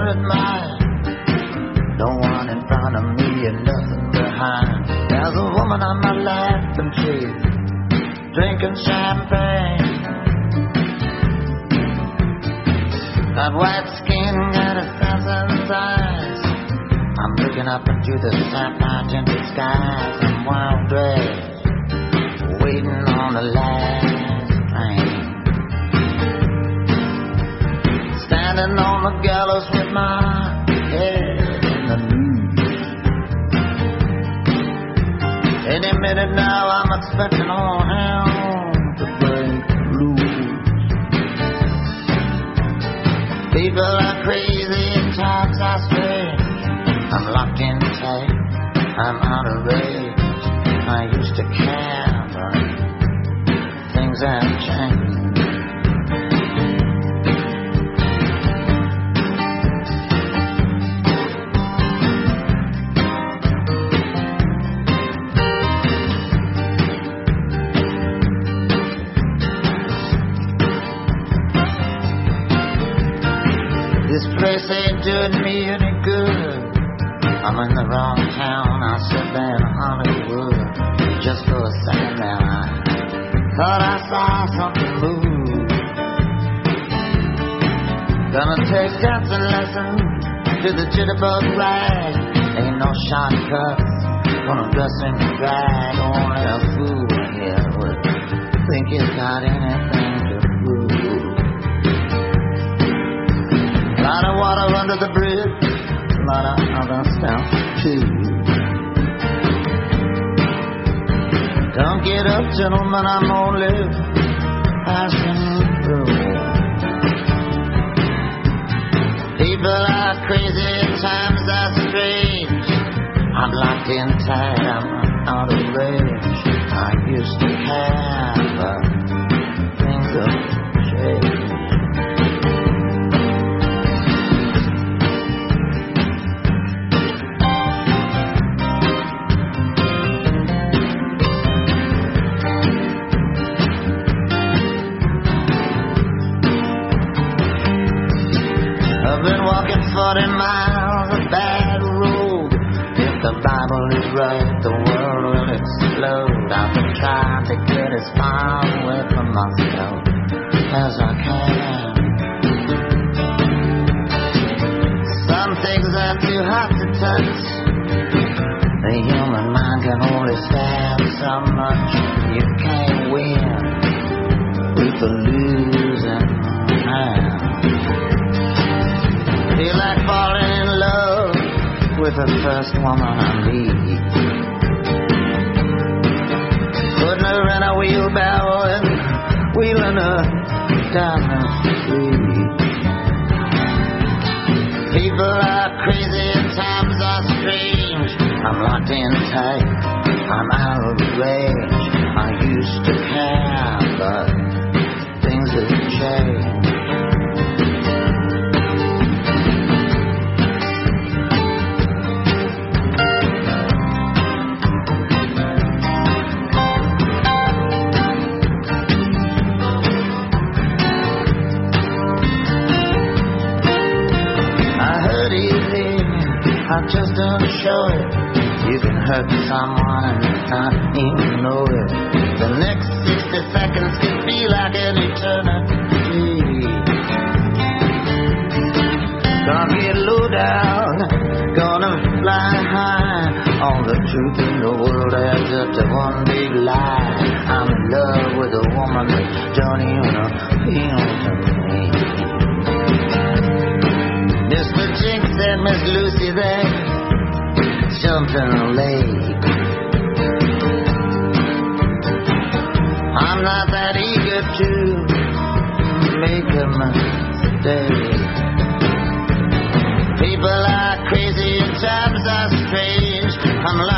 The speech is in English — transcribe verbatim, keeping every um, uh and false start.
admire. No one in front of me and nothing behind. There's a woman on my left and she's drinking champagne. Got white skin, got assassin's eyes. I'm looking up into the sapphire tinted skies. I'm wild dressed, waiting on the last train. Standing on the gallows with my head in the news. Any minute now I'm expecting all hell to break loose. People are crazy and times are strange. I'm locked in tight, I'm out of range. I used to care, but things have changed. This place ain't doing me any good. I'm in the wrong town, I sit there in Hollywood. Just for a second there I thought I saw something move. Gonna take dancing lessons to the jitterbug rag. Ain't no shortcuts, gonna dress in drag. Only a fool here would think he's got anything to prove. Lot of water under the bridge, lot of other stuff too. Don't get up, gentlemen, I'm only passing through. People are crazy, times are strange. I'm locked in tight, I'm out of range. I used to care, but things have changed. forty miles of bad road. If the Bible is right, the world will explode. I've been trying to get as far away from myself as I can. Some things are too hot to touch. The human mind can only stand so much. You can't win with a losing hand. Feel like falling in love with the first woman I meet. Putting her in a wheelbarrow and wheeling her down the street. People are crazy and times are strange. I'm locked in tight, I'm out of range. I used to care, but things have changed. I just don't show it. You can hurt someone and not even know it. The next sixty seconds can feel like an eternity. Gonna get low down, gonna fly high. All the truth in the world adds up to one big lie. I'm in love with a woman that don't even appeal to me. Mister Jinx and Miss Lucy, they jumped in a lake. I'm not that eager to make a mistake. People are crazy and times are strange. I'm like